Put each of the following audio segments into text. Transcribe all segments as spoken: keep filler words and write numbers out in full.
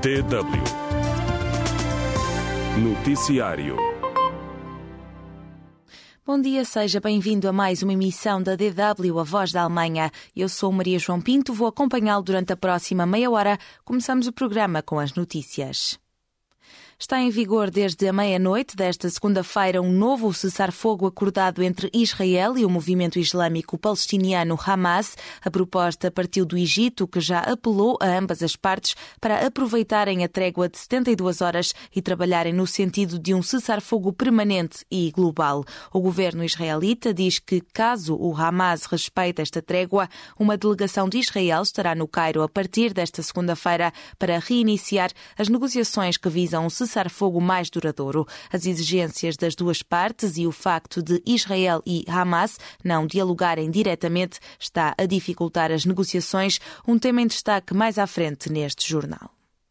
D W Noticiário. Bom dia, seja bem-vindo a mais uma emissão da D W, a Voz da Alemanha. Eu sou Maria João Pinto, vou acompanhá-lo durante a próxima meia hora. Começamos o programa com as notícias. Está em vigor desde a meia-noite desta segunda-feira um novo cessar-fogo acordado entre Israel e o movimento islâmico palestiniano Hamas. A proposta partiu do Egito, que já apelou a ambas as partes para aproveitarem a trégua de setenta e duas horas e trabalharem no sentido de um cessar-fogo permanente e global. O governo israelita diz que, caso o Hamas respeite esta trégua, uma delegação de Israel estará no Cairo a partir desta segunda-feira para reiniciar as negociações que visam um cessar-fogo mais duradouro. As exigências das duas partes e o facto de Israel e Hamas não dialogarem diretamente está a dificultar as negociações, um tema em destaque mais à frente neste jornal.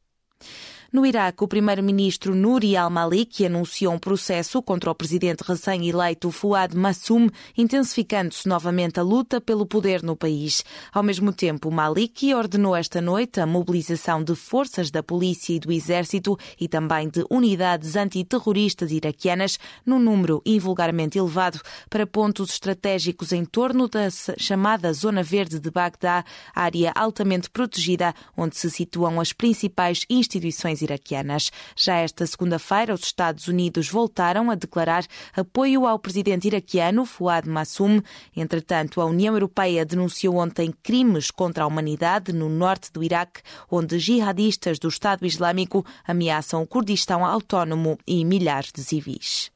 No Iraque, o primeiro-ministro Nouri al-Maliki anunciou um processo contra o presidente recém-eleito Fouad Massoum, intensificando-se novamente a luta pelo poder no país. Ao mesmo tempo, Maliki ordenou esta noite a mobilização de forças da polícia e do exército e também de unidades antiterroristas iraquianas, num número invulgarmente elevado, para pontos estratégicos em torno da chamada Zona Verde de Bagdá, área altamente protegida, onde se situam as principais instituições iraquianas. Já esta segunda-feira, os Estados Unidos voltaram a declarar apoio ao presidente iraquiano Fouad Massoum. Entretanto, a União Europeia denunciou ontem crimes contra a humanidade no norte do Iraque, onde jihadistas do Estado Islâmico ameaçam o Kurdistão autónomo e milhares de civis.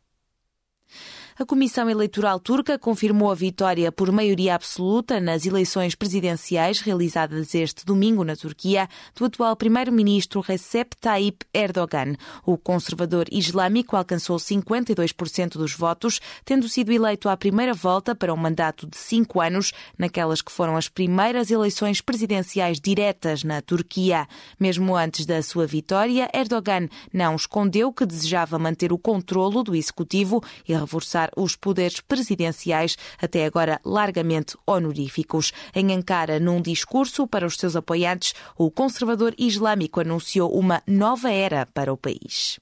A Comissão Eleitoral Turca confirmou a vitória por maioria absoluta nas eleições presidenciais realizadas este domingo na Turquia do atual primeiro-ministro Recep Tayyip Erdogan. O conservador islâmico alcançou cinquenta e dois por cento dos votos, tendo sido eleito à primeira volta para um mandato de cinco anos, naquelas que foram as primeiras eleições presidenciais diretas na Turquia. Mesmo antes da sua vitória, Erdogan não escondeu que desejava manter o controlo do executivo e reforçar os poderes presidenciais, até agora largamente honoríficos. Em Ankara, num discurso para os seus apoiantes, o conservador islâmico anunciou uma nova era para o país.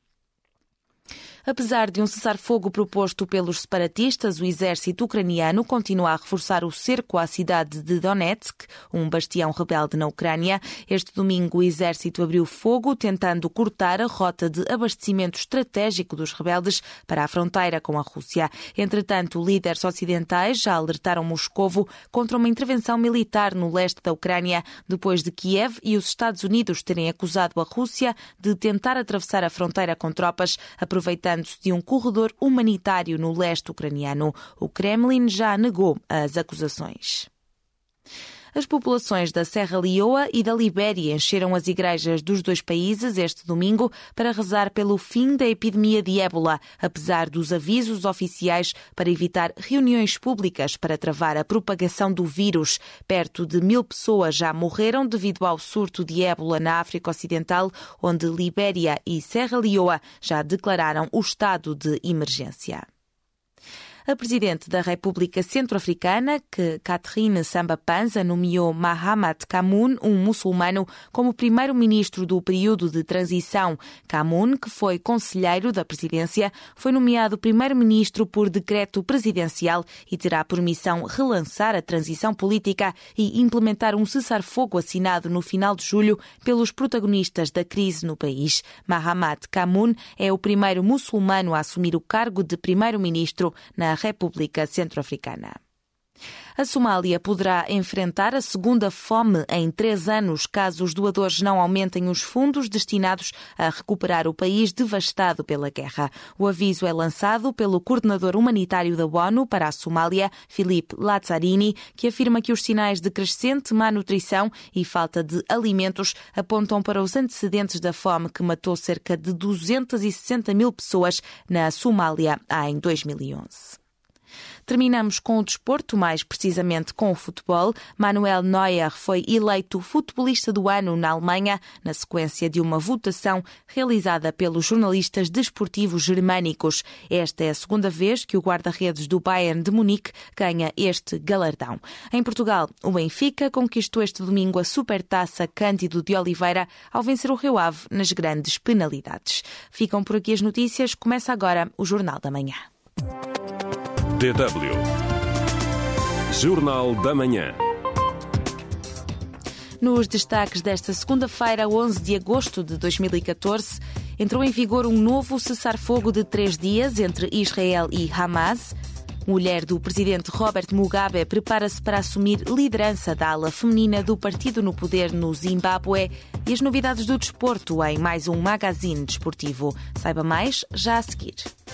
Apesar de um cessar-fogo proposto pelos separatistas, o exército ucraniano continua a reforçar o cerco à cidade de Donetsk, um bastião rebelde na Ucrânia. Este domingo o exército abriu fogo, tentando cortar a rota de abastecimento estratégico dos rebeldes para a fronteira com a Rússia. Entretanto, líderes ocidentais já alertaram Moscovo contra uma intervenção militar no leste da Ucrânia, depois de Kiev e os Estados Unidos terem acusado a Rússia de tentar atravessar a fronteira com tropas, aproveitando de um corredor humanitário no leste ucraniano. O Kremlin já negou as acusações. As populações da Serra Leoa e da Libéria encheram as igrejas dos dois países este domingo para rezar pelo fim da epidemia de ébola, apesar dos avisos oficiais para evitar reuniões públicas para travar a propagação do vírus. Perto de mil pessoas já morreram devido ao surto de ébola na África Ocidental, onde Libéria e Serra Leoa já declararam o estado de emergência. A presidente da República Centro-Africana, que Catherine Samba-Panza nomeou Mahamat Kamoun, um muçulmano, como primeiro-ministro do período de transição. Kamoun, que foi conselheiro da presidência, foi nomeado primeiro-ministro por decreto presidencial e terá por missão relançar a transição política e implementar um cessar-fogo assinado no final de julho pelos protagonistas da crise no país. Mahamat Kamoun é o primeiro muçulmano a assumir o cargo de primeiro-ministro na República Centro-Africana. A Somália poderá enfrentar a segunda fome em três anos, caso os doadores não aumentem os fundos destinados a recuperar o país devastado pela guerra. O aviso é lançado pelo coordenador humanitário da ONU para a Somália, Philippe Lazzarini, que afirma que os sinais de crescente má nutrição e falta de alimentos apontam para os antecedentes da fome que matou cerca de duzentas e sessenta mil pessoas na Somália em dois mil e onze. Terminamos com o desporto, mais precisamente com o futebol. Manuel Neuer foi eleito futebolista do ano na Alemanha, na sequência de uma votação realizada pelos jornalistas desportivos germânicos. Esta é a segunda vez que o guarda-redes do Bayern de Munique ganha este galardão. Em Portugal, o Benfica conquistou este domingo a Supertaça Cândido de Oliveira ao vencer o Rio Ave nas grandes penalidades. Ficam por aqui as notícias. Começa agora o Jornal da Manhã. D W Jornal da Manhã. Nos destaques desta segunda-feira, onze de agosto de dois mil e catorze, entrou em vigor um novo cessar-fogo de três dias entre Israel e Hamas. Mulher do presidente Robert Mugabe prepara-se para assumir liderança da ala feminina do partido no poder no Zimbábue e as novidades do desporto em mais um magazine desportivo. Saiba mais já a seguir.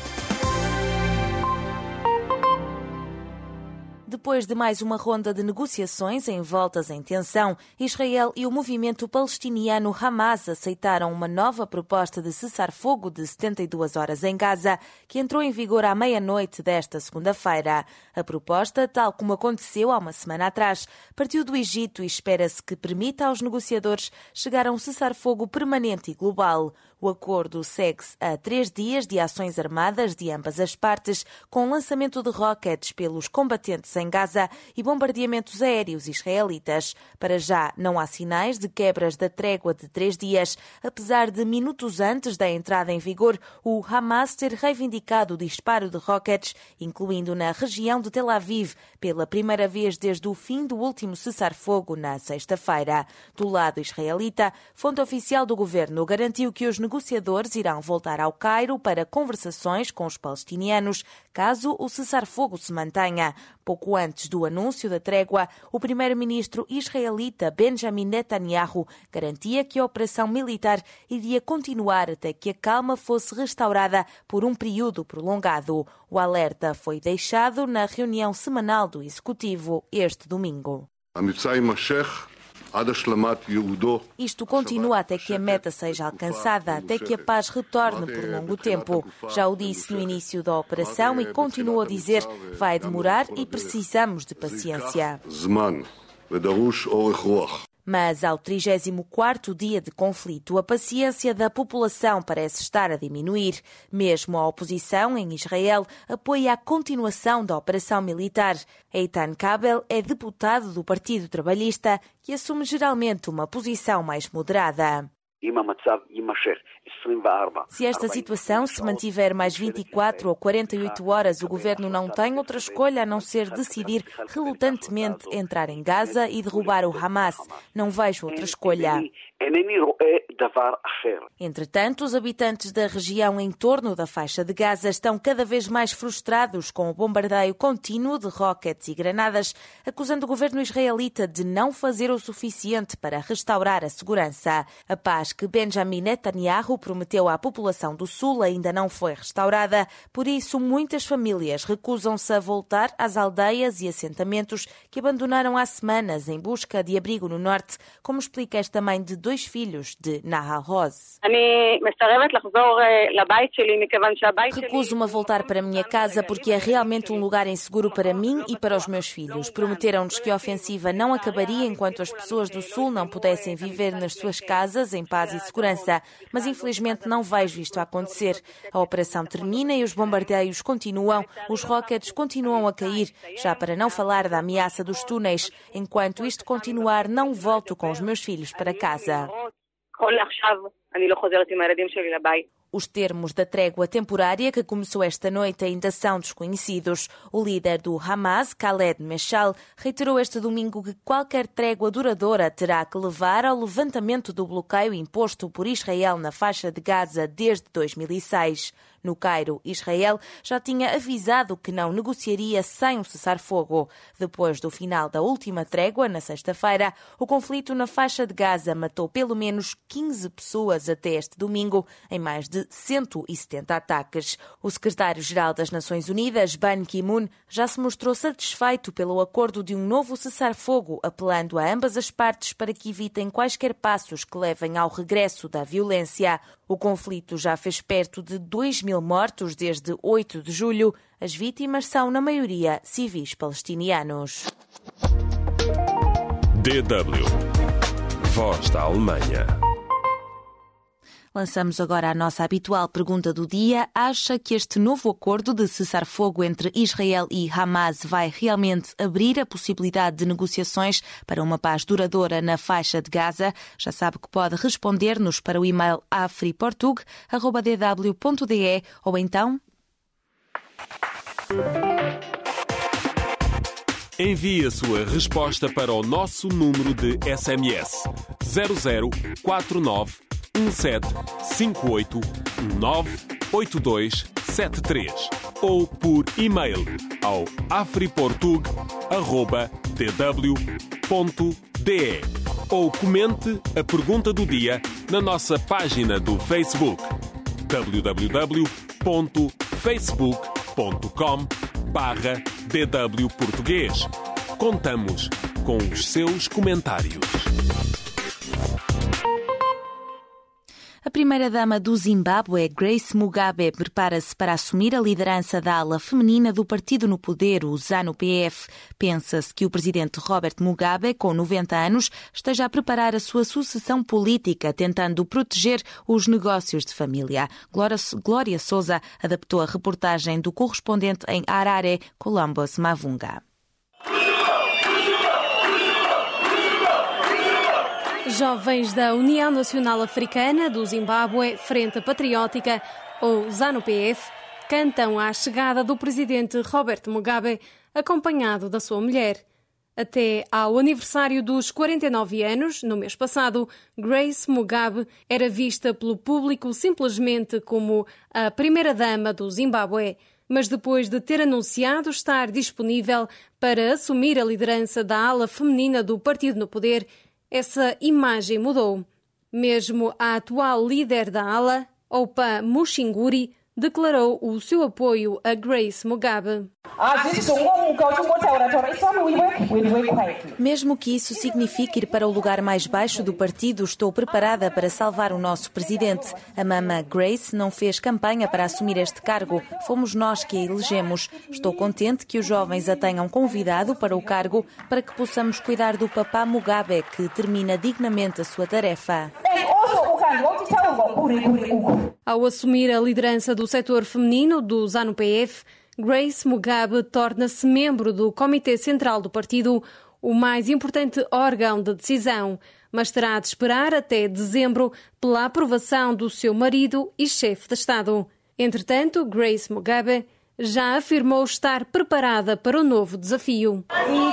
Depois de mais uma ronda de negociações envoltas em tensão, Israel e o movimento palestiniano Hamas aceitaram uma nova proposta de cessar-fogo de setenta e duas horas em Gaza, que entrou em vigor à meia-noite desta segunda-feira. A proposta, tal como aconteceu há uma semana atrás, partiu do Egito e espera-se que permita aos negociadores chegar a um cessar-fogo permanente e global. O acordo segue-se a três dias de ações armadas de ambas as partes, com lançamento de rockets pelos combatentes em Gaza e bombardeamentos aéreos israelitas. Para já, não há sinais de quebras da trégua de três dias, apesar de minutos antes da entrada em vigor, o Hamas ter reivindicado o disparo de rockets, incluindo na região de Tel Aviv, pela primeira vez desde o fim do último cessar-fogo na sexta-feira. Do lado israelita, fonte oficial do governo garantiu que os negociadores irão voltar ao Cairo para conversações com os palestinianos, caso o cessar-fogo se mantenha. Pouco antes do anúncio da trégua, o primeiro-ministro israelita Benjamin Netanyahu garantia que a operação militar iria continuar até que a calma fosse restaurada por um período prolongado. O alerta foi deixado na reunião semanal do Executivo este domingo. Isto continua até que a meta seja alcançada, até que a paz retorne por longo tempo. Já o disse no início da operação e continuo a dizer, vai demorar e precisamos de paciência. Mas ao trigésimo quarto dia de conflito, a paciência da população parece estar a diminuir. Mesmo a oposição em Israel apoia a continuação da operação militar. Eitan Kabel é deputado do Partido Trabalhista, que assume geralmente uma posição mais moderada. Se esta situação se mantiver mais vinte e quatro ou quarenta e oito horas, o governo não tem outra escolha a não ser decidir relutantemente entrar em Gaza e derrubar o Hamas. Não vejo outra escolha. Entretanto, os habitantes da região em torno da faixa de Gaza estão cada vez mais frustrados com o bombardeio contínuo de rockets e granadas, acusando o governo israelita de não fazer o suficiente para restaurar a segurança. A paz que Benjamin Netanyahu prometeu à população do Sul ainda não foi restaurada, por isso muitas famílias recusam-se a voltar às aldeias e assentamentos que abandonaram há semanas em busca de abrigo no norte, como explica esta mãe de dois filhos de Nahal Oz. Recuso-me a voltar para a minha casa porque é realmente um lugar inseguro para mim e para os meus filhos. Prometeram-nos que a ofensiva não acabaria enquanto as pessoas do Sul não pudessem viver nas suas casas em paz e segurança, mas infelizmente não vejo isto a acontecer. A operação termina e os bombardeios continuam, os rockets continuam a cair, já para não falar da ameaça dos túneis. Enquanto isto continuar, não volto com os meus filhos para casa. Os termos da trégua temporária que começou esta noite ainda são desconhecidos. O líder do Hamas, Khaled Meshal, reiterou este domingo que qualquer trégua duradoura terá que levar ao levantamento do bloqueio imposto por Israel na faixa de Gaza desde dois mil e seis. No Cairo, Israel já tinha avisado que não negociaria sem um cessar-fogo. Depois do final da última trégua, na sexta-feira, o conflito na faixa de Gaza matou pelo menos quinze pessoas até este domingo, em mais de cento e setenta ataques. O secretário-geral das Nações Unidas, Ban Ki-moon, já se mostrou satisfeito pelo acordo de um novo cessar-fogo, apelando a ambas as partes para que evitem quaisquer passos que levem ao regresso da violência. O conflito já fez perto de dois mil mortos desde oito de julho. As vítimas são, na maioria, civis palestinianos. D W. Voz da Alemanha. Lançamos agora a nossa habitual pergunta do dia. Acha que este novo acordo de cessar-fogo entre Israel e Hamas vai realmente abrir a possibilidade de negociações para uma paz duradoura na faixa de Gaza? Já sabe que pode responder-nos para o e-mail afriportug arroba d w ponto d e ou então... Envie a sua resposta para o nosso número de S M S zero zero quatro nove um sete cinco oito nove oito dois sete três ou por e-mail ao afriportug arroba d w ponto d e ou comente a pergunta do dia na nossa página do Facebook w w w ponto facebook ponto com barra d w português. Contamos com os seus comentários. A primeira-dama do Zimbábue, Grace Mugabe, prepara-se para assumir a liderança da ala feminina do partido no poder, o ZANU P F. Pensa-se que o presidente Robert Mugabe, com noventa anos, esteja a preparar a sua sucessão política, tentando proteger os negócios de família. Glória Souza adaptou a reportagem do correspondente em Harare, Columbus Mavunga. Jovens da União Nacional Africana do Zimbábue, Frente Patriótica, ou ZANU P F, cantam à chegada do presidente Robert Mugabe, acompanhado da sua mulher. Até ao aniversário dos quarenta e nove anos, no mês passado, Grace Mugabe era vista pelo público simplesmente como a primeira-dama do Zimbábue, mas depois de ter anunciado estar disponível para assumir a liderança da ala feminina do partido no poder, essa imagem mudou. Mesmo a atual líder da ala, Opa Mushinguri, declarou o seu apoio a Grace Mugabe. Mesmo que isso signifique ir para o lugar mais baixo do partido, estou preparada para salvar o nosso presidente. A mama Grace não fez campanha para assumir este cargo. Fomos nós que a elegemos. Estou contente que os jovens a tenham convidado para o cargo para que possamos cuidar do papá Mugabe, que termina dignamente a sua tarefa. Ao assumir a liderança do setor feminino do ZANU P F, Grace Mugabe torna-se membro do Comitê Central do Partido, o mais importante órgão de decisão, mas terá de esperar até dezembro pela aprovação do seu marido e chefe de Estado. Entretanto, Grace Mugabe já afirmou estar preparada para o novo desafio.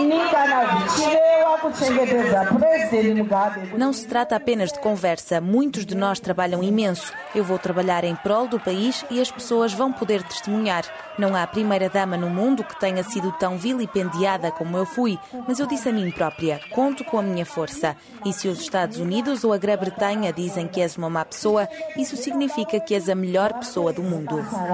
Não se trata apenas de conversa. Muitos de nós trabalham imenso. Eu vou trabalhar em prol do país e as pessoas vão poder testemunhar. Não há primeira-dama no mundo que tenha sido tão vilipendiada como eu fui, mas eu disse a mim própria, conto com a minha força. E se os Estados Unidos ou a Grã-Bretanha dizem que és uma má pessoa, isso significa que és a melhor pessoa do mundo.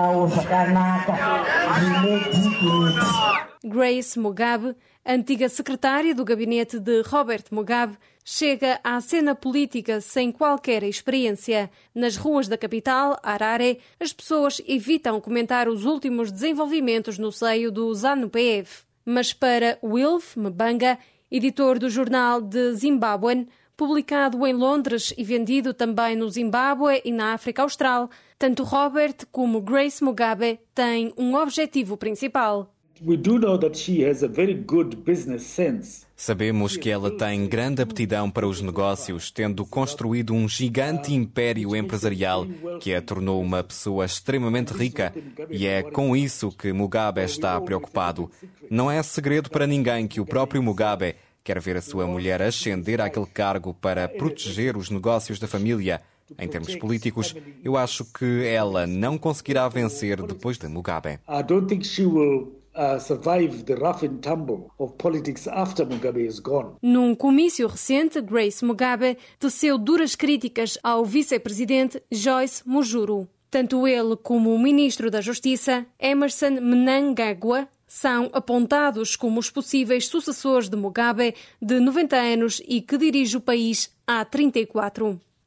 Grace Mugabe, antiga secretária do gabinete de Robert Mugabe, chega à cena política sem qualquer experiência. Nas ruas da capital, Harare, as pessoas evitam comentar os últimos desenvolvimentos no seio do ZANU P F. Mas para Wilf Mbanga, editor do jornal The Zimbabwean, publicado em Londres e vendido também no Zimbábue e na África Austral, tanto Robert como Grace Mugabe têm um objetivo principal. We do know that she has a very good business sense. Sabemos que ela tem grande aptidão para os negócios, tendo construído um gigante império empresarial que a tornou uma pessoa extremamente rica, e é com isso que Mugabe está preocupado. Não é segredo para ninguém que o próprio Mugabe quer ver a sua mulher ascender àquele cargo para proteger os negócios da família. Em termos políticos, eu acho que ela não conseguirá vencer depois de Mugabe. I don't think she will Uh, survive the rough and tumble of politics after Mugabe is gone. Num comício recente, Grace Mugabe teceu duras críticas ao vice-presidente Joyce Mujuru. Tanto ele como o ministro da Justiça, Emmerson Mnangagwa, são apontados como os possíveis sucessores de Mugabe, de noventa anos e que dirige o país há trinta e quatro.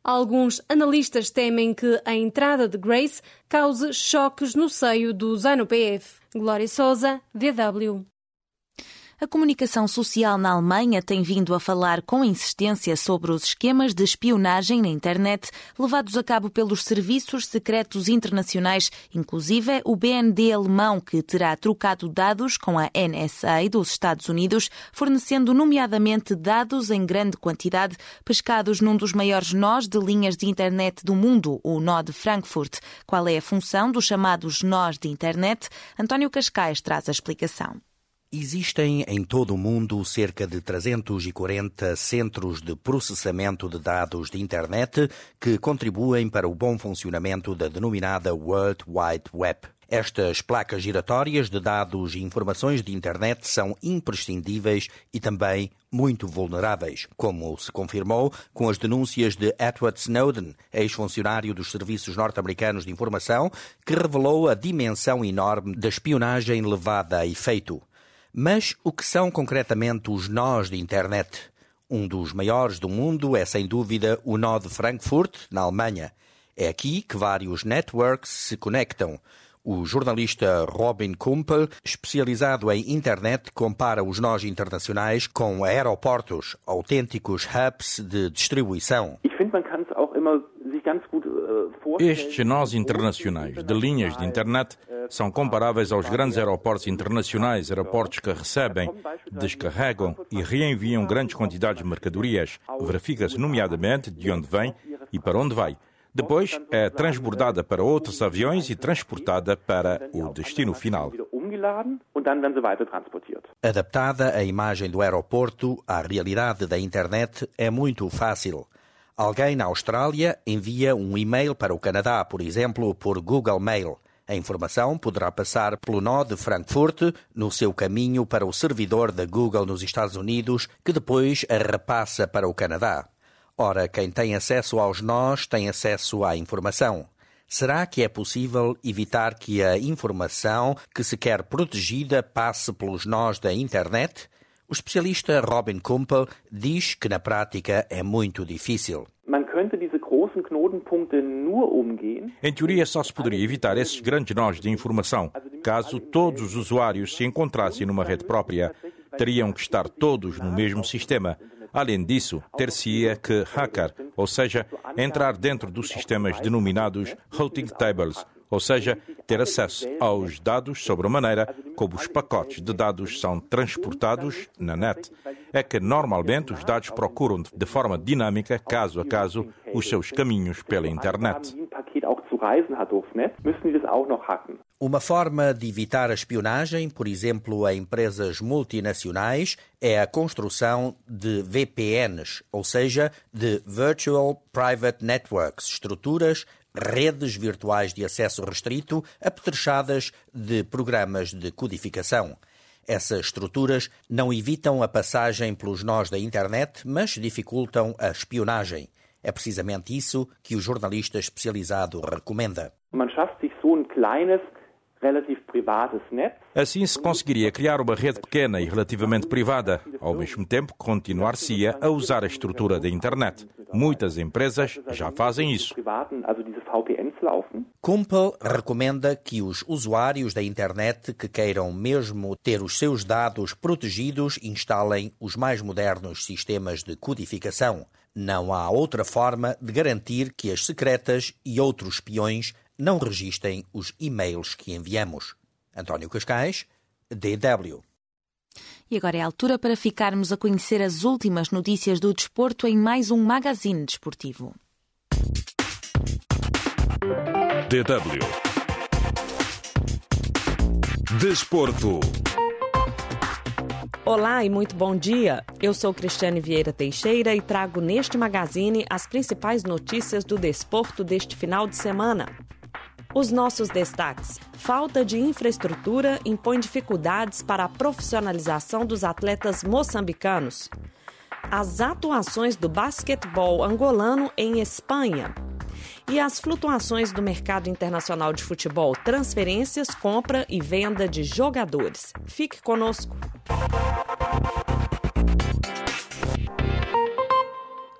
Alguns analistas temem que a entrada de Grace cause choques no seio do ZANU P F. Glória Sousa, D W. A comunicação social na Alemanha tem vindo a falar com insistência sobre os esquemas de espionagem na internet levados a cabo pelos serviços secretos internacionais, inclusive o B N D alemão, que terá trocado dados com a N S A dos Estados Unidos, fornecendo nomeadamente dados em grande quantidade pescados num dos maiores nós de linhas de internet do mundo, o nó de Frankfurt. Qual é a função dos chamados nós de internet? António Cascais traz a explicação. Existem em todo o mundo cerca de trezentos e quarenta centros de processamento de dados de internet que contribuem para o bom funcionamento da denominada World Wide Web. Estas placas giratórias de dados e informações de internet são imprescindíveis e também muito vulneráveis, como se confirmou com as denúncias de Edward Snowden, ex-funcionário dos serviços norte-americanos de informação, que revelou a dimensão enorme da espionagem levada a efeito. Mas o que são concretamente os nós de internet? Um dos maiores do mundo é, sem dúvida, o nó de Frankfurt, na Alemanha. É aqui que vários networks se conectam. O jornalista Robin Kumpel, especializado em internet, compara os nós internacionais com aeroportos, autênticos hubs de distribuição. Estes nós internacionais de linhas de internet são comparáveis aos grandes aeroportos internacionais, aeroportos que recebem, descarregam e reenviam grandes quantidades de mercadorias. Verifica-se nomeadamente de onde vem e para onde vai. Depois é transbordada para outros aviões e transportada para o destino final. Adaptada a imagem do aeroporto à realidade da internet é muito fácil. Alguém na Austrália envia um e-mail para o Canadá, por exemplo, por Google Mail. A informação poderá passar pelo nó de Frankfurt no seu caminho para o servidor da Google nos Estados Unidos, que depois a repassa para o Canadá. Ora, quem tem acesso aos nós tem acesso à informação. Será que é possível evitar que a informação que se quer protegida passe pelos nós da internet? O especialista Robin Kumpel diz que na prática é muito difícil. Em teoria, só se poderia evitar esses grandes nós de informação caso todos os usuários se encontrassem numa rede própria. Teriam que estar todos no mesmo sistema. Além disso, ter-se-ia que hacker, ou seja, entrar dentro dos sistemas denominados routing tables, ou seja, ter acesso aos dados sobre a maneira como os pacotes de dados são transportados na net. É que normalmente os dados procuram de forma dinâmica, caso a caso, os seus caminhos pela internet. Uma forma de evitar a espionagem, por exemplo, a empresas multinacionais, é a construção de V P Ns, ou seja, de Virtual Private Networks, estruturas, redes virtuais de acesso restrito, apetrechadas de programas de codificação. Essas estruturas não evitam a passagem pelos nós da internet, mas dificultam a espionagem. É precisamente isso que o jornalista especializado recomenda. Assim se conseguiria criar uma rede pequena e relativamente privada. Ao mesmo tempo, continuar-se-ia a usar a estrutura da internet. Muitas empresas já fazem isso. Kumpel recomenda que os usuários da internet que queiram mesmo ter os seus dados protegidos instalem os mais modernos sistemas de codificação. Não há outra forma de garantir que as secretas e outros espiões não registrem os e-mails que enviamos. António Cascais, D W. E agora é a altura para ficarmos a conhecer as últimas notícias do desporto em mais um magazine desportivo. D W. Desporto. Olá e muito bom dia. Eu sou Cristiane Vieira Teixeira e trago neste magazine as principais notícias do desporto deste final de semana. Os nossos destaques. Falta de infraestrutura impõe dificuldades para a profissionalização dos atletas moçambicanos. As atuações do basquetebol angolano em Espanha. E as flutuações do mercado internacional de futebol, transferências, compra e venda de jogadores. Fique conosco.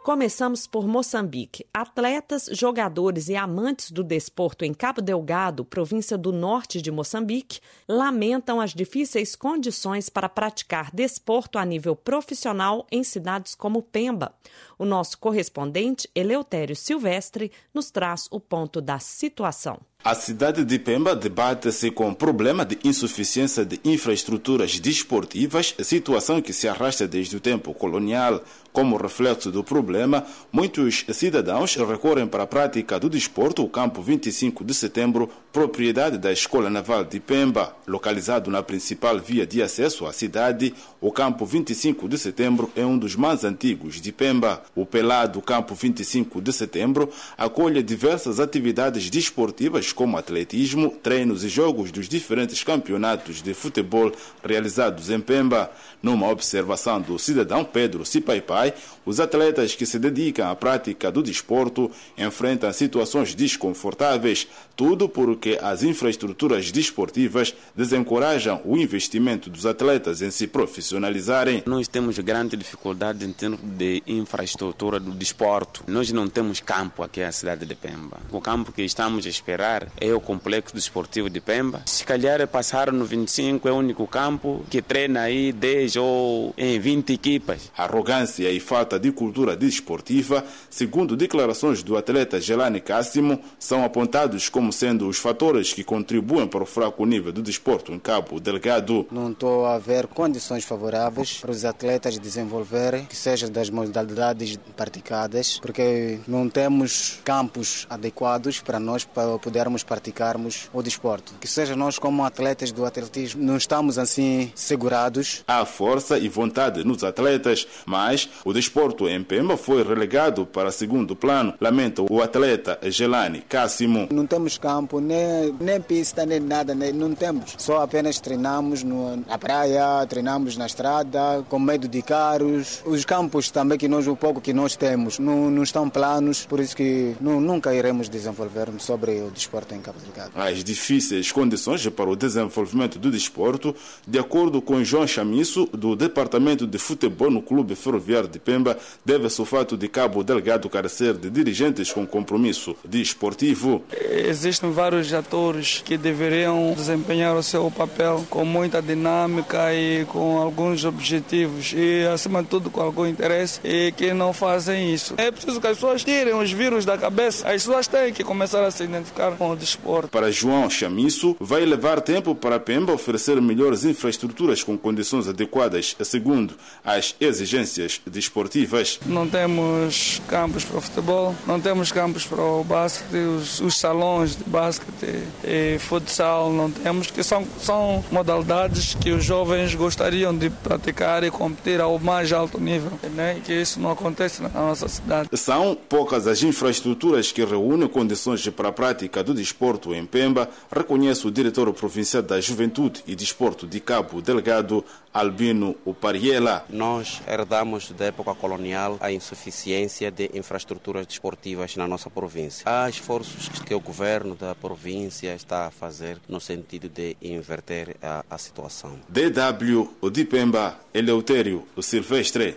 Começamos por Moçambique. Atletas, jogadores e amantes do desporto em Cabo Delgado, província do norte de Moçambique, lamentam as difíceis condições para praticar desporto a nível profissional em cidades como Pemba. O nosso correspondente, Eleutério Silvestre, nos traz o ponto da situação. A cidade de Pemba debate-se com o problema de insuficiência de infraestruturas desportivas, situação que se arrasta desde o tempo colonial. Como reflexo do problema, muitos cidadãos recorrem para a prática do desporto o campo vinte e cinco de setembro, propriedade da Escola Naval de Pemba. Localizado na principal via de acesso à cidade, o campo vinte e cinco de setembro é um dos mais antigos de Pemba. O pelado campo vinte e cinco de setembro acolhe diversas atividades desportivas como atletismo, treinos e jogos dos diferentes campeonatos de futebol realizados em Pemba. Numa observação do cidadão Pedro Sipaipai, os atletas que se dedicam à prática do desporto enfrentam situações desconfortáveis, tudo porque as infraestruturas desportivas desencorajam o investimento dos atletas em se profissionalizarem. Nós temos grande dificuldade em termos de infraestrutura do desporto. Nós não temos campo aqui na cidade de Pemba. O campo que estamos a esperar é o Complexo Desportivo de Pemba. Se calhar passar no vinte e cinco é o único campo que treina aí dez ou vinte equipas. Arrogância e falta de cultura desportiva, segundo declarações do atleta Jelani Cássimo, são apontados como sendo os fatores que contribuem para o fraco nível do desporto em Cabo Delgado. Não estou a ver condições favoráveis para os atletas desenvolverem, que seja das modalidades praticadas, porque não temos campos adequados para nós para podermos praticarmos o desporto. Que seja nós como atletas do atletismo, não estamos assim segurados. Há força e vontade nos atletas, mas o desporto em Pemba foi relegado para segundo plano, lamenta o atleta Jelani Cássimo. Não temos campo, nem, nem pista, nem nada, nem, não temos. Só apenas treinamos no, na praia, treinamos na estrada, com medo de carros. Os campos também, que nós, o pouco que nós temos, não, não estão planos, por isso que não, nunca iremos desenvolver sobre o desporto em Cabo Delgado. As difíceis condições para o desenvolvimento do desporto, de acordo com João Chamisso, do Departamento de Futebol no Clube Ferroviário de Pemba, deve-se ao fato de Cabo Delgado carecer de dirigentes com compromisso desportivo. Existem vários atores que deveriam desempenhar o seu papel com muita dinâmica e com alguns objetivos e, acima de tudo, com algum interesse, e que não fazem isso. É preciso que as pessoas tirem os vírus da cabeça. As pessoas têm que começar a se identificar com o desporto. Para João Chamisso, vai levar tempo para Pemba oferecer melhores infraestruturas com condições adequadas, segundo as exigências desportivas. Não temos campos para o futebol, não temos campos para o basquete, os, os salões de basquete e futsal não temos, que são, são modalidades que os jovens gostariam de praticar e competir ao mais alto nível, né? E que isso não acontece na nossa cidade. São poucas as infraestruturas que reúnem condições para a prática do desporto em Pemba, reconhece o diretor provincial da Juventude e Desporto de Cabo Delgado, Albino Upariela. Nós herdamos da época colonial a insuficiência de infraestruturas desportivas na nossa província. Há esforços que o governo da província está a fazer no sentido de inverter a, a situação. D W de Pemba, Eleutério Silvestre.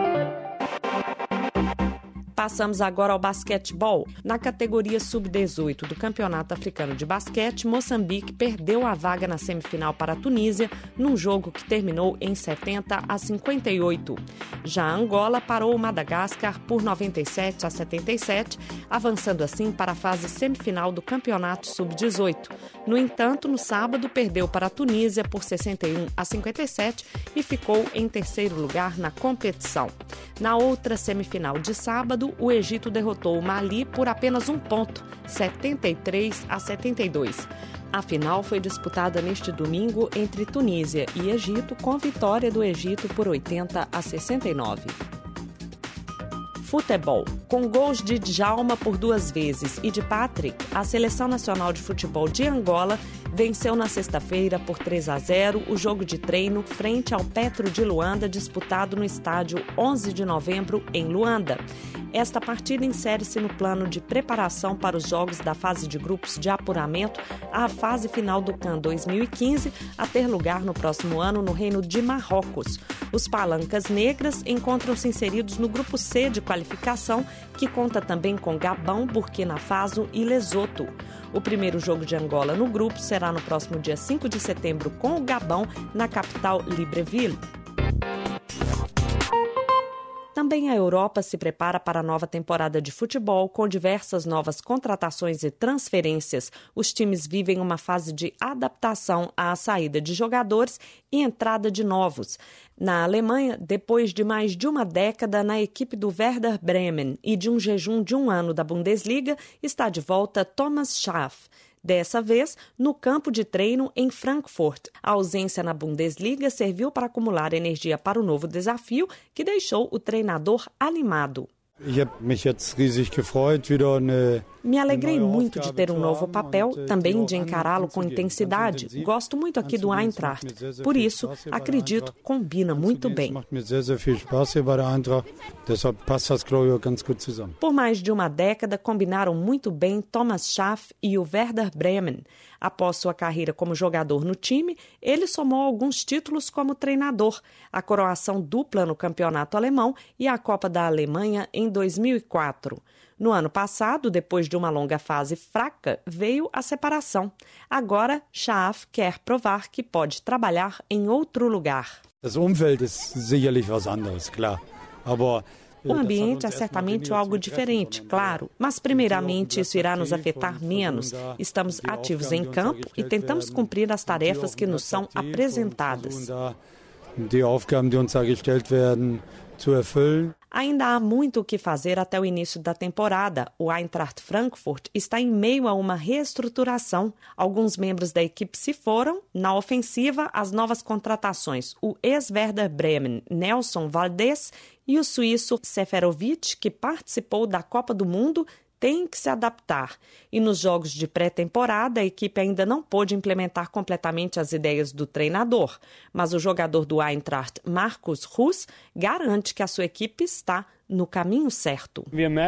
Passamos agora ao basquetebol. Na categoria sub dezoito do Campeonato Africano de Basquete, Moçambique perdeu a vaga na semifinal para a Tunísia, num jogo que terminou em setenta a cinquenta e oito. Já a Angola parou o Madagascar por noventa e sete a setenta e sete, avançando assim para a fase semifinal do Campeonato sub dezoito. No entanto, no sábado, perdeu para a Tunísia por sessenta e um a cinquenta e sete e ficou em terceiro lugar na competição. Na outra semifinal de sábado, o Egito derrotou o Mali por apenas um ponto, setenta e três a setenta e dois. A final foi disputada neste domingo entre Tunísia e Egito, com vitória do Egito por oitenta a sessenta e nove. Futebol. Com gols de Djalma por duas vezes e de Patrick, a Seleção Nacional de Futebol de Angola venceu na sexta-feira por três a zero o jogo de treino frente ao Petro de Luanda, disputado no estádio onze de novembro, em Luanda. Esta partida insere-se no plano de preparação para os jogos da fase de grupos de apuramento à fase final do CAN dois mil e quinze, a ter lugar no próximo ano no Reino de Marrocos. Os palancas negras encontram-se inseridos no grupo C de qualificação, que conta também com Gabão, Burkina Faso e Lesoto. O primeiro jogo de Angola no grupo será no próximo dia cinco de setembro com o Gabão, na capital Libreville. Também a Europa se prepara para a nova temporada de futebol, com diversas novas contratações e transferências. Os times vivem uma fase de adaptação à saída de jogadores e entrada de novos. Na Alemanha, depois de mais de uma década na equipe do Werder Bremen e de um jejum de um ano da Bundesliga, está de volta Thomas Schaaf. Dessa vez, no campo de treino em Frankfurt. A ausência na Bundesliga serviu para acumular energia para o novo desafio, que deixou o treinador animado. Me alegrei muito de ter um novo papel, também de encará-lo com intensidade. Gosto muito aqui do Eintracht. Por isso, acredito, combina muito bem. Por mais de uma década, combinaram muito bem Thomas Schaaf e o Werder Bremen. Após sua carreira como jogador no time, ele somou alguns títulos como treinador, a coroação dupla no campeonato alemão e a Copa da Alemanha em dois mil e quatro. No ano passado, depois de uma longa fase fraca, veio a separação. Agora, Schaaf quer provar que pode trabalhar em outro lugar. Das Umfeld ist sicherlich was anderes, klar. Aber o ambiente é certamente algo diferente, claro, mas primeiramente isso irá nos afetar menos. Estamos ativos em campo e tentamos cumprir as tarefas que nos são apresentadas. Ainda há muito o que fazer até o início da temporada. O Eintracht Frankfurt está em meio a uma reestruturação. Alguns membros da equipe se foram. Na ofensiva, as novas contratações. O ex-Werder Bremen, Nelson Valdez, e o suíço Seferovic, que participou da Copa do Mundo, tem que se adaptar. E nos jogos de pré-temporada, a equipe ainda não pôde implementar completamente as ideias do treinador. Mas o jogador do Eintracht, Markus Russ, garante que a sua equipe está no caminho certo.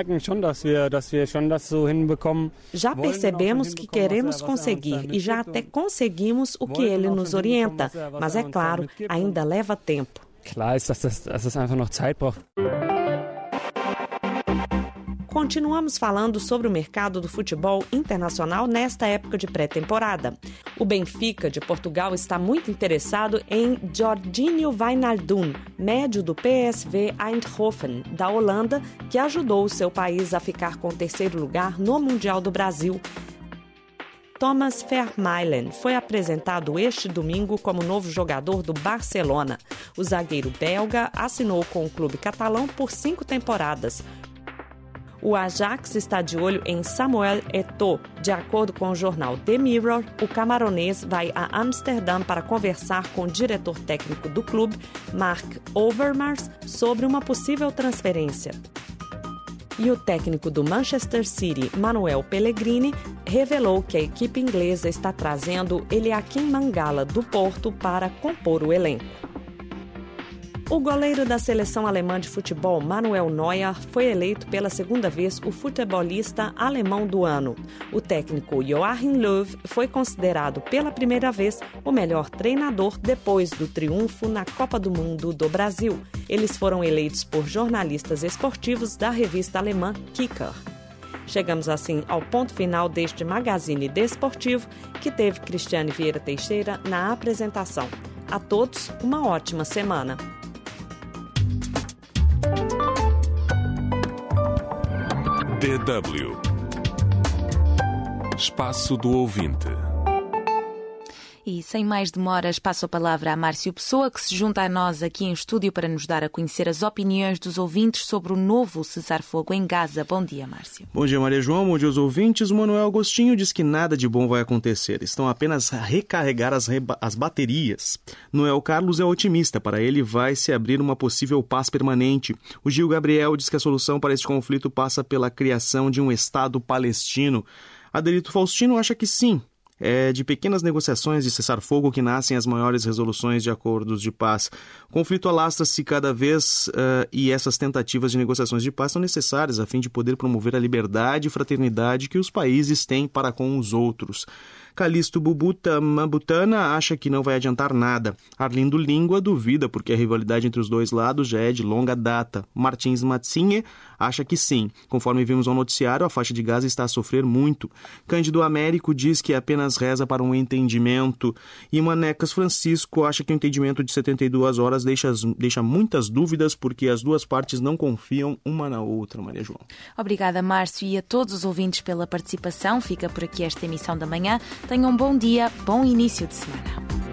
Já percebemos que queremos conseguir e já até conseguimos o que ele nos orienta. Mas é claro, ainda leva tempo. Klar ist, dass das, dass das einfach noch Zeit braucht. Continuamos falando sobre o mercado do futebol internacional nesta época de pré-temporada. O Benfica, de Portugal, está muito interessado em Jorginho Wijnaldum, médio do P S V Eindhoven, da Holanda, que ajudou o seu país a ficar com o terceiro lugar no Mundial do Brasil. Thomas Vermaelen foi apresentado este domingo como novo jogador do Barcelona. O zagueiro belga assinou com o clube catalão por cinco temporadas. O Ajax está de olho em Samuel Eto'o. De acordo com o jornal The Mirror, o camaronês vai a Amsterdã para conversar com o diretor técnico do clube, Mark Overmars, sobre uma possível transferência. E o técnico do Manchester City, Manuel Pellegrini, revelou que a equipe inglesa está trazendo Eliakim Mangala, do Porto, para compor o elenco. O goleiro da seleção alemã de futebol, Manuel Neuer, foi eleito pela segunda vez o futebolista alemão do ano. O técnico Joachim Löw foi considerado pela primeira vez o melhor treinador depois do triunfo na Copa do Mundo do Brasil. Eles foram eleitos por jornalistas esportivos da revista alemã Kicker. Chegamos assim ao ponto final deste magazine desportivo, que teve Cristiane Vieira Teixeira na apresentação. A todos, uma ótima semana. D W Espaço do Ouvinte. E sem mais demoras, passo a palavra a Márcio Pessoa, que se junta a nós aqui em estúdio para nos dar a conhecer as opiniões dos ouvintes sobre o novo cessar-fogo em Gaza. Bom dia, Márcio. Bom dia, Maria João. Bom dia aos ouvintes. O Manuel Agostinho diz que nada de bom vai acontecer. Estão apenas a recarregar as, reba- as baterias. Noel Carlos é otimista. Para ele, vai se abrir uma possível paz permanente. O Gil Gabriel diz que a solução para este conflito passa pela criação de um Estado palestino. Adelito Faustino acha que sim. É de pequenas negociações de cessar-fogo que nascem as maiores resoluções de acordos de paz. O conflito alastra-se cada vez uh, e essas tentativas de negociações de paz são necessárias a fim de poder promover a liberdade e fraternidade que os países têm para com os outros. Calixto Bubuta Mabutana acha que não vai adiantar nada. Arlindo Língua duvida porque a rivalidade entre os dois lados já é de longa data. Martins Matsinhe acha que sim. Conforme vimos ao noticiário, a faixa de Gaza está a sofrer muito. Cândido Américo diz que apenas reza para um entendimento. E Manecas Francisco acha que o entendimento de setenta e duas horas deixa, deixa muitas dúvidas porque as duas partes não confiam uma na outra, Maria João. Obrigada, Márcio, e a todos os ouvintes pela participação. Fica por aqui esta emissão da manhã. Tenham um bom dia, bom início de semana.